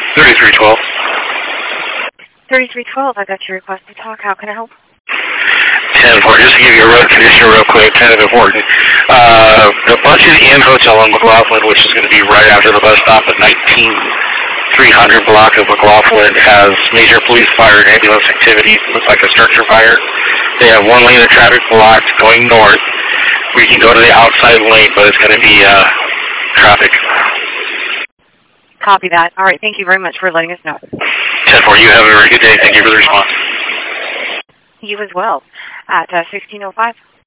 3312. 3312, I got your request to talk. How can I help? 10-4, just to give you a road condition real quick, kind of important. The Budget Inn Hotel in McLaughlin, which is going to be right after the bus stop at 19300 block of McLaughlin, has major police fire and ambulance activity. Looks like a structure fire. They have one lane of traffic blocked going north. We can go to the outside lane, but it's going to be traffic. Copy that. All right, thank you very much for letting us know. 10-4, you have a very good day. Thank you for the response. You as well. At 1605.